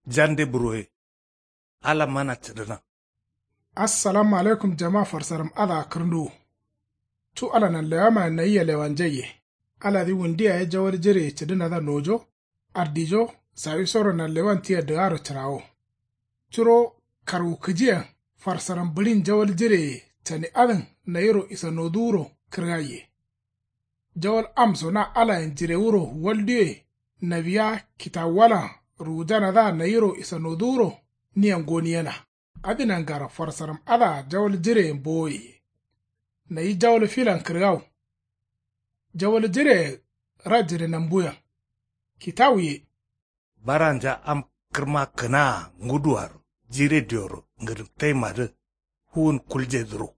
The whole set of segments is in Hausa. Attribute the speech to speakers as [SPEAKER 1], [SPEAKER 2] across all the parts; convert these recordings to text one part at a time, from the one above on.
[SPEAKER 1] jande buroye ala mana tidina.
[SPEAKER 2] Assalamu alaikum jama'a farsaram ala kirndu. Tu ala nan lewama na iya lewan jaye. Ala di wundiya ya jawar jire tidina da nojo, ardijo, sawi soro nan lewan tiya dagaro tirawo. Turo karu kijiya farsaram bulin jawar jire tani adin na yiro isa noduro kirgaye. Jawal amso na ala yin jire wuro waldiye na biya kitawala rujana da na yiro isa noduro niyan goniyana. Adinan gara farsaram ada jawal jire boye. Na yi jawal filan kirgaw. Jawal jire rajire nambuya. Kitawiye.
[SPEAKER 1] Baranja am kirma kina nguduwar jire dioro ngirtai madu huun kulje duro.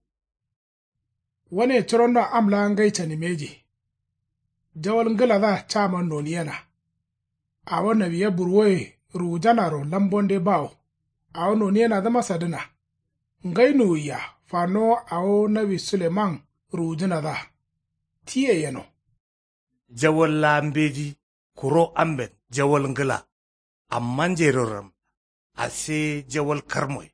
[SPEAKER 2] Wane turonna amla ngaita ni meji. Jawal ngila da chama noniyana. Awa nabiya burwoye rujanaro lambonde bao. Awo noniyana da masadina. Ngainu ya fano awo nabi Suleiman rujana da. Tiye yano.
[SPEAKER 1] Jawal lambeji kuro amben jawal ngila. Amman jeroram ase jawal karmoy.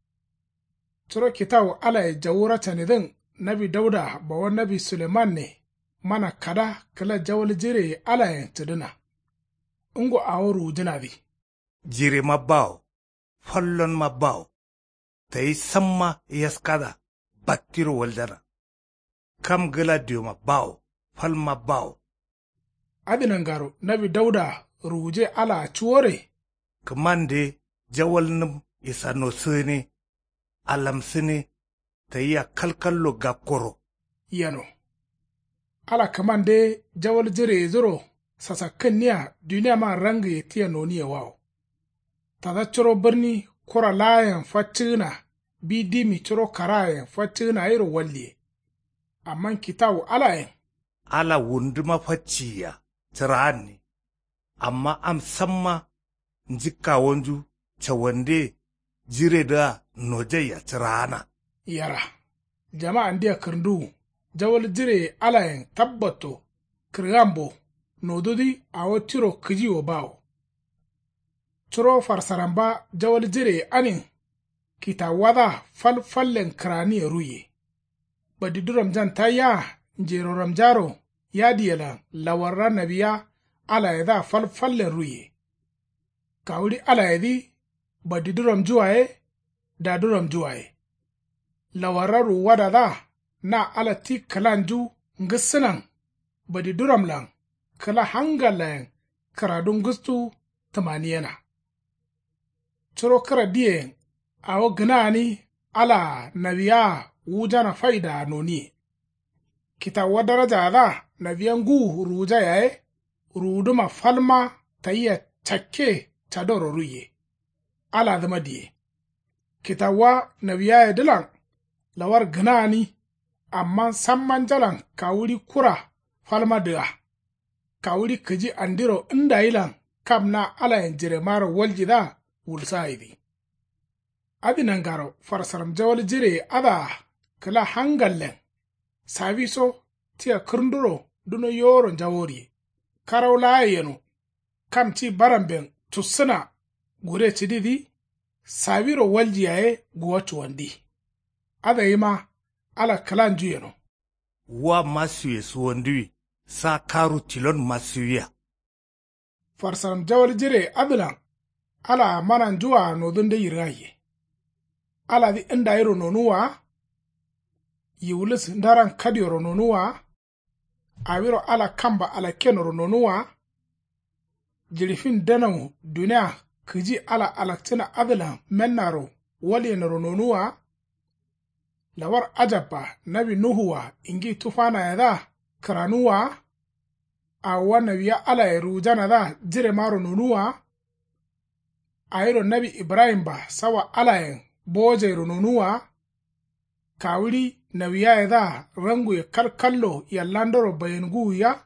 [SPEAKER 2] Turo kitaw ala ya jawura tanidin nabi Dauda bawa nabi Suleiman ne mana kada kala jawal jire ala ya tidina. Ungo awo rujana di.
[SPEAKER 1] Jire mabao, fallon mabao, ta yi samma yaskada battiro waldana. Kam gila diyo mabao, fal mabao.
[SPEAKER 2] Adinan garo nabi Dauda ruje ala chuore.
[SPEAKER 1] Kamande jawal num isano sene, alam sene, ta yi a kalkallo gakoro.
[SPEAKER 2] Yano. Ala kamande jawal jire zuro sasakan niya duniya ma rangi tiya noniya wao. Tada choro birni kura layan fatina bidimi choro karayan fatina iro walli. Amman kitawu alayen.
[SPEAKER 1] Ala wunduma facciya tirani. Amma am samma njika wanju chawande jire da nojeya tirana.
[SPEAKER 2] Yara. Jama'an diya kirndu jawal jire alayen tabbato kirgambo nodudi awo tiro kijiwo bawo. Turo farsaramba jawal jire anin kita wada fallen krani ruye. Badiduram janta ya njero ramjaro ya diyala lawarra nabiya ala yada fallen ruye. Kawuri ala yadi badiduram juwaye daduram juwaye. Lawarra ruwada da na ala ti kalanju ngisinan badiduram lang kala hangalayan karadun gustu tamaniyana. Turo kara diye awo gnani ala nabiya wujana faida noni. Kita wadaraja da nabiyan gu ruja yae ruduma falma ta iya cakke ta doro ruye. Ala zama diye. Kita wa nabiya ya dilan lawar gnani amma samman jalan kawuri kura falma diya. Kawuri kaji andiro inda ilan kam na ala yan jire mara waljida wulsaidi. Adinan garo farsaram jawal jire ada kala hangallen. Saviso tiya kirnduro duno yoron jawori. Karau layeno kam ci baramben tussina gure cididi saviro waljiyaye guwatu wandi. Ada yima ala kalan juyeno.
[SPEAKER 1] Wa masuye suwandiwi sa karu tilon masuya.
[SPEAKER 2] Farsaram jawal jire adilan ala manan juwa nodunde yiraye. Ala di inda yiro nonuwa, yiwulis ndaran kadiyoro nonuwa, awiro ala kamba ala kenoro nonuwa, jirifin danamu duniya kiji ala alaktina adila mennaro waliyenoro nonuwa, lawar ajabba nabi nuhuwa ingi tufana yada karanuwa, awa nabiya ala yerujana da jire maro nonuwa, ayiro nabi Ibrahim ba sawa alayen boje rununuwa, kawuri nabiya ya da rangu ya kalkallo ya landoro bayangu ya,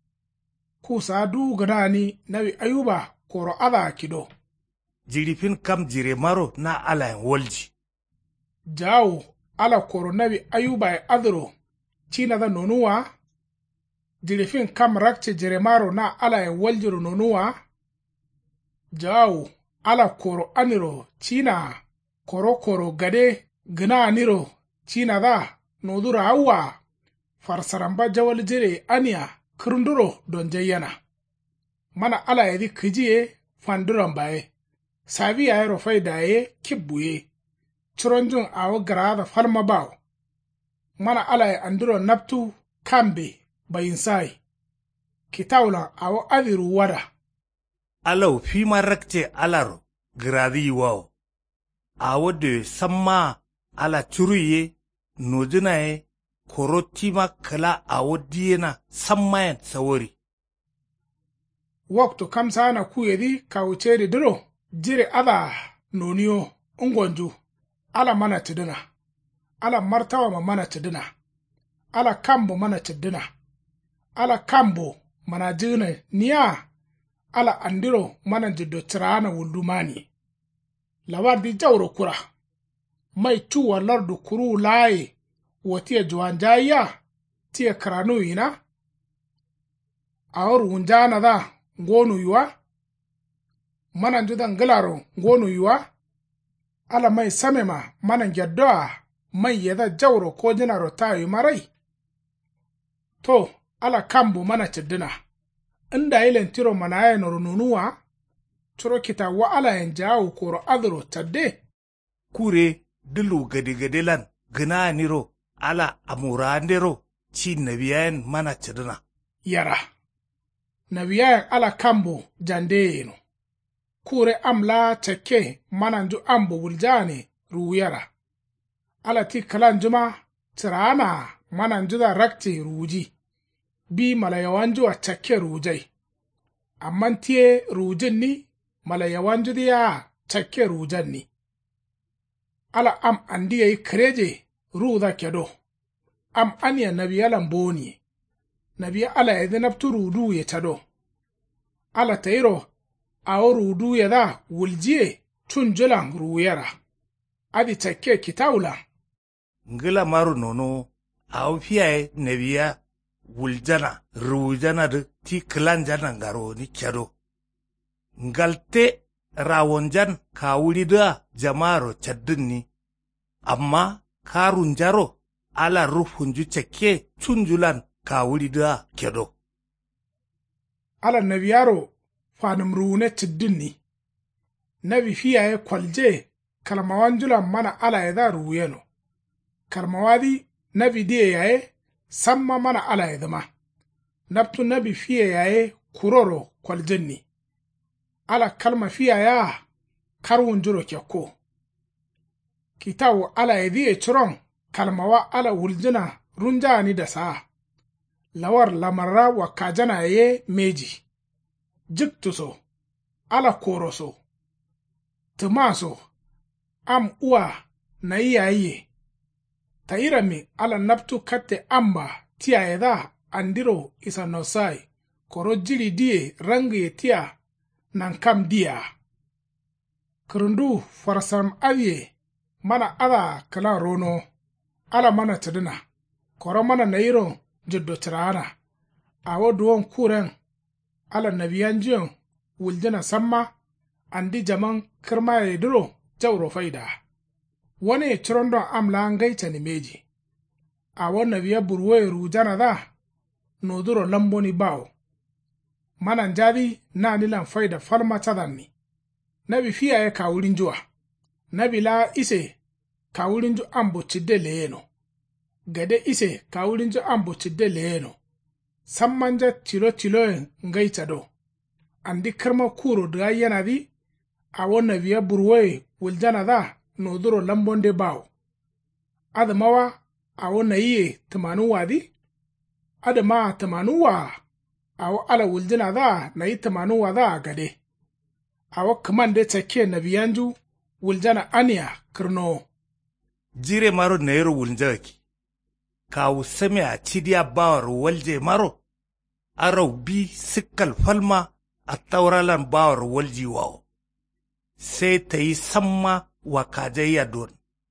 [SPEAKER 2] kusa du ganani nabi Ayuba koro ada kido.
[SPEAKER 1] Jirifin kam jire maro na alayen walji.
[SPEAKER 2] Jawo ala koro nabi Ayuba ya adro china da nonuwa, jirifin kam rakce jire maro na alayen walji rununuwa, jawo ala koro aniro china koro gade gina aniro china da nodura awa farsaramba jawal jire aniya kirnduro don jayyana mana ala yadi kijiye fanduran baye sabi ya rofai daye kibbuye cironjun awo garada falma bawo mana ala ya anduro naptu kambe bayin sai kitawla awo adiru wada
[SPEAKER 1] alau fi marakce alaro gradi wao awo de samma ala churuye nojinaye korotima kala awo diena sammayan sawori
[SPEAKER 2] waktu kamsana kuyedi kawuceri diro jire ada noniyo ungonju ala mana tidina ala martawa ma mana tidina ala kambo mana tidina ala kambo mana jina niya ala andiro mana jiddo tirana wulumani lawardi jawro kura mai tuwa lardu kuru laye watiya juwanjaya tiya karanu ina awar wunjana da ngonu yuwa mana judan galaro ngonu yuwa ala mai samema mana gyaddoa mai yada jawro ko jinaro tayi marai to ala kambu mana ciddina inda ilen tiro mana ya norununuwa turo kita wa ala yan jawo koro adro tadde
[SPEAKER 1] kure dilu gade lan gina niro ala amurandero ci nabiyayen mana ciddina
[SPEAKER 2] yara nabiyayen ala kambu jande yeno kure amla teke mananju ambo wuljane ruyara ala ti kalan juma tirana mananju da rakti ruji bi malayawanju a teke rujai amman tiye rujin ni malayawanju ya teke rujan ni ala am andi yayi kreje ruda kedo am aniya nabiyalan boni nabiya ala edinabtu rudu ye tado ala tayro awo rudu ya da wuljiye tun jilan ruyara adi take kitawula
[SPEAKER 1] ngila maru nono awo fiyaye nabiya wuljana rujana da ti kilanjana ngaro ni kyado ngalte rawonjan kawuli da jamaro chaddin ni amma karun jaro ala rufunju cake tunjulan kawuli da kyado
[SPEAKER 2] ala nabiyaro fanum rune tiddin ni nabi fiyaye kwalje kalmawanjulan mana ala ya da ruyeno kalmawadi nabi diye yaye samma mana ala ya zama nabtu nabi fiye yaye kuroro kwaljen ni ala kalma fiyaya karwun juro kyakko kitawu ala ya diye ciron kalmawa ala wuljina runjani da sa lawar lamarra wa kajana ye meji jiktuso ala koroso tumaso am uwa na iyaye ta irami ala nabtu katte amba tiya yada andiro isa nosai koro jiri diye rangi tiya nan kam diya kurundu farsam aye mana ala kala rono ala mana tidina koro mana nairo jiddo tirana awo duwon kuren ala nabiyan jiyon wuljina samma andi jaman kirma ya duro jawro faida wani ciron don amla an gaita ni meji awo nabiya burwe rujana da noduro lamboni bawo manan jadi na nilan faida falma tadanni nabi fiya ya kawurin juwa nabi la ise kawurin ju ambo cidde leyeno gade ise kawurin ju ambo cidde leyeno sammanja tilo ngaita do andi kirma kuro da yana di awo nabiya burwe wuljana da noduro lambonde bawo adamawa awo nayiye tumanu wadi adama tumanu wa awo ala wuljana da nayi tumanu wa da gade awo kamande take nabiyanju wuljana aniya kirno
[SPEAKER 1] jire maro nero wuljaki kawu sami a cidiya bawar walje maro arau bi sikkal falma a tauralan bawar walji wawo sai ta yi samma wa kajayya don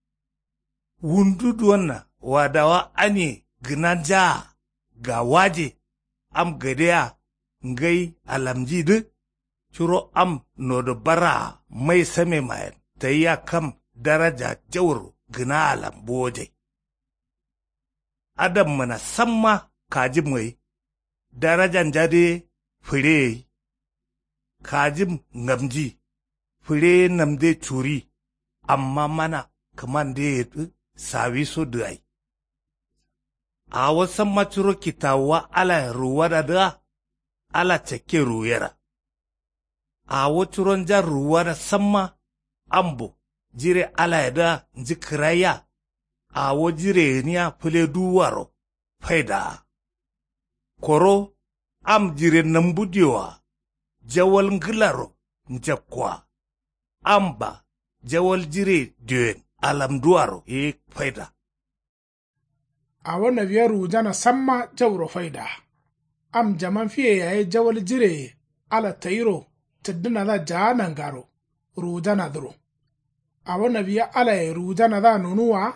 [SPEAKER 1] wunduduwan na wadawa ane ginanja ga waje am gadeya ngai alamji duk curo am no da bara mai same mayan ta ya kam daraja jawru gina alam boje. Adam mana samma kaji mai darajan jade fure, kajim ngamji fure namde curi, amma mana kaman da ya sawi so dai. A wasan macuro kitawa ala ruwa da ala cike ruyera. A wacuron jan ruwa da samma ambo jire ala da jikiraya. A wajire niya fule duwaro faida. Koro am jire nambudiwa jawal ngilaro njakwa. Amba jawal jire duen alam duwaro faida.
[SPEAKER 2] A wannan biyar rujana samma jawro faida. Am jaman fiye yayi jawal jire ala tayiro tiddina da janan garo rujana duro. A wannan biya ala ya rujana da nonuwa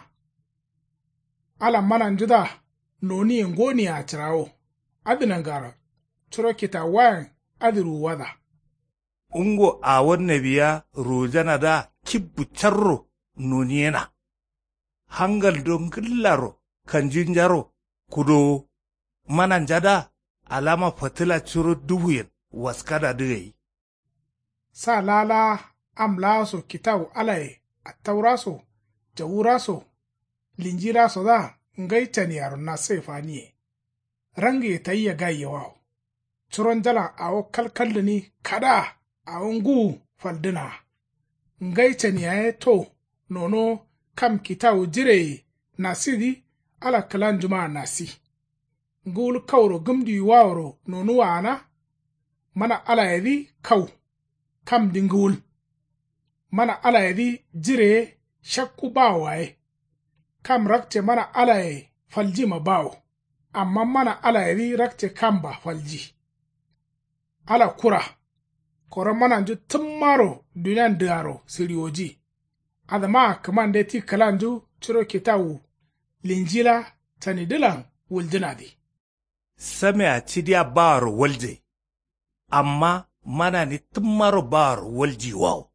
[SPEAKER 2] ala manan juda noni ngoni a tirawo adinan garo turo kita wayan adiru wada.
[SPEAKER 1] Ungo a wannan biya rujana da kibbu charro noniyena. Hangal don gillaro kan jinjaro kudo manan jada alama fatila ciro dubuyen waskada digai.
[SPEAKER 2] Sa lala amlaso kitabu alaye attauraso jawuraso linjiraso da ngaitani yaro na sefaniye. Rangi tayya gayyawa. Curon jala awo kalkallini kada awon gu faldina. Ngaitani yaye to nono kam kitabu jire nasidi ala kalan juma nasi. Ngul kawro gumdi wawro nonu wana mana ala yadi kaw kam dingul. Mana ala yadi jire shakku bawaye. Kam rakte mana ala yadi falji ma bawo. Amma mana ala yadi rakte kamba falji. Ala kura. Kora mana nju tummaro dunyan diaro sirioji. Adama kamande ti kalanju chiro kitawu. Linjila tani dilan wuldinadi.
[SPEAKER 1] Same a cidiya baro walje, amma mana ni tummaro baro walji wow.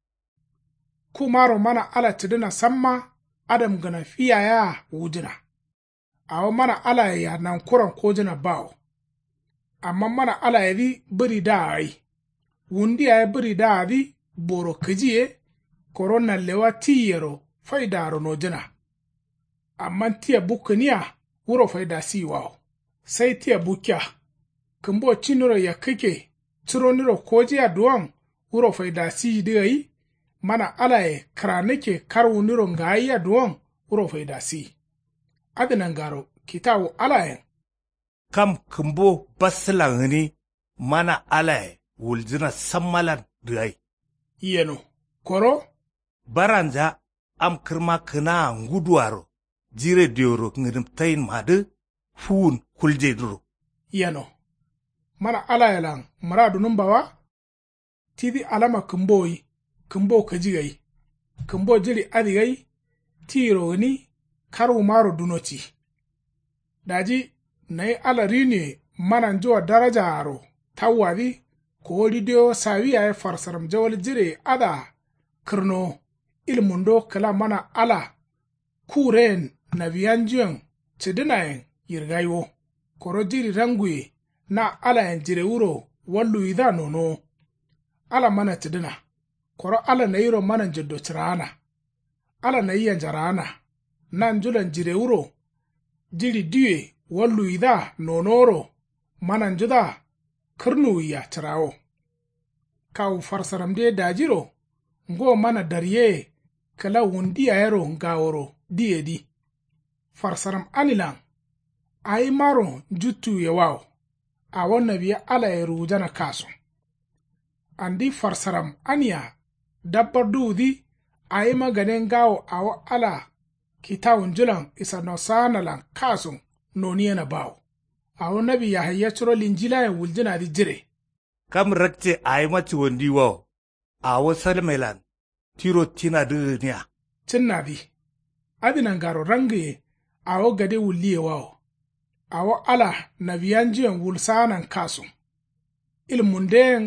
[SPEAKER 2] Kumaro mana ala tidina samma adam gana fiya ya wujina. Awo mana ala ya nan kuran kojina bawo. Amma mana ala ya di biri da ai. Wundi ya biri da di boro kajiye korona lewa tiyero faidaro no jina. Amma tiya bukuniya wuro faida si wow. Sai tiya bukya. Kumbo chinuro ya kike chironiro koji aduan wuro faida si digai mana alaye kranike karuniro ngai aduan wuro faida si. Adinan garo kitawu alaye.
[SPEAKER 1] Kam kumbo basilangani mana alaye wuljina sammalan digai.
[SPEAKER 2] Yeno. Koro?
[SPEAKER 1] Baranja am kirma kina nguduaro. Jire dioro ngirim tayin madu fuun kulje duro.
[SPEAKER 2] Yano. Mana ala lang maradu numbawa? Tidi alama kumboi, kumbo kajigai. Kumbo jiri adigai, tiro ni karu maro dunoti. Daji, nai ala rini mana njua daraja aro. Tawadi, kooli dio sawiya farsaram jawal jiri ada kirno ilmundo kala mana ala kuren na biyanjiyan cidinayen yirgayo. Koro jiri ranguye na ala yan jire wuro wallu idha nono. Ala mana cidina. Koro ala na yiro mana jiddo cirana. Ala na iya jarana. Nan julan jire wuro. Jiri diye wallu idha nonoro. Mana juda kirnu ya cirawo. Kawu farsaram de dajiro. Ngo mana darye kala wundi ayaro ngaworo diye di. Farsaram anilang. Ai maro jutu ya wao. Awon nabiya ala ya rujana kaso. Andi farsaram aniya dabbar duudi ai maganen gawo awo ala kitawun julan isa no sanalan kaso noniya na bawo. Awon nabi ya hayyaciro linjila ya wuljina di jire.
[SPEAKER 1] Kam rakte ai machi wondi wao. Awo salmelan tiro tina duniya.
[SPEAKER 2] Cinna bi. Adinan garo rangiye awo gade wulliye wao. Awo ala nabiyanjiyan wulsanan kaso. Ilmunden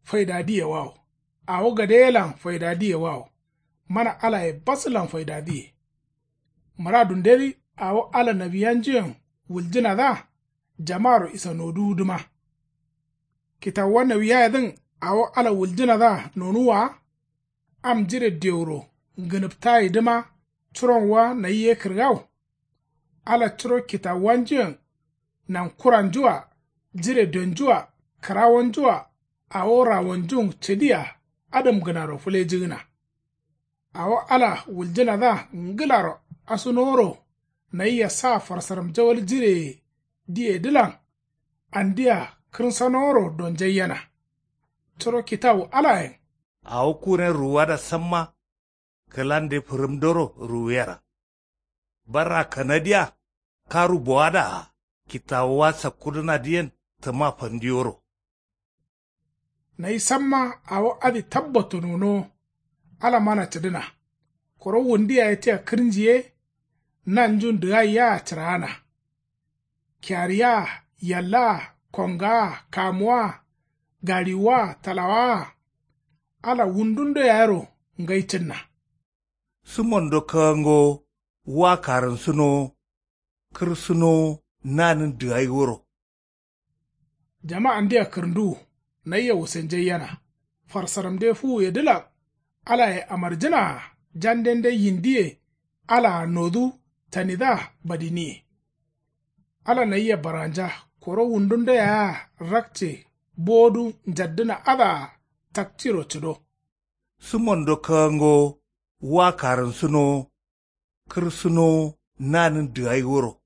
[SPEAKER 2] faidadiye waw. Awo gadelan faidadiye waw. Mana ala e baslan faidadiye. Maradun deli awo ala nabiyanjiyan wuljina da jamaru isa noduduma. Kitawan nabiyadin awo ala wuljina da nonuwa am jire deuro nginiptai dima turonwa na iye kirgaw. Ala turo kitawanjiyan nan kuranjua jire donjua karawanjua awo rawanjung chediya adam ganaro fule jigina. Awo ala wuljina da ngilaro asunoro na iya sa farsaram jawal jire diye dilan andiya kirsanoro don jayyana. Turo kitawu alayen.
[SPEAKER 1] Awo kuren ruwa da samma kalande furimdoro ruwera. Barra kanadiya karu boada kitawa sakuduna diyen tama fandiyoro.
[SPEAKER 2] Na yi samma awo adi tabbatu nuno ala mana tidina. Koro wundiya ya tiya kirinjiye nan jun diga ya tirana. Kyariya, yalla, konga, kamuwa, gariwa, talawa, ala wundundo yaro ngaitinna.
[SPEAKER 1] Sumondo kango wakaran suno, kirsuno nanin diga yoro.
[SPEAKER 2] Jama'an diya kirndu na iya wusenje yana, farsaram de fu ya dila, ala ya amarjina janden de yindiye, ala nodu tanida badini. Ala na iya baranja, koro wundunda ya rakce bodu jaddina ada taktiro cido.
[SPEAKER 1] Sumondo kango wakaran suno, kirsuno nanin diga yoro.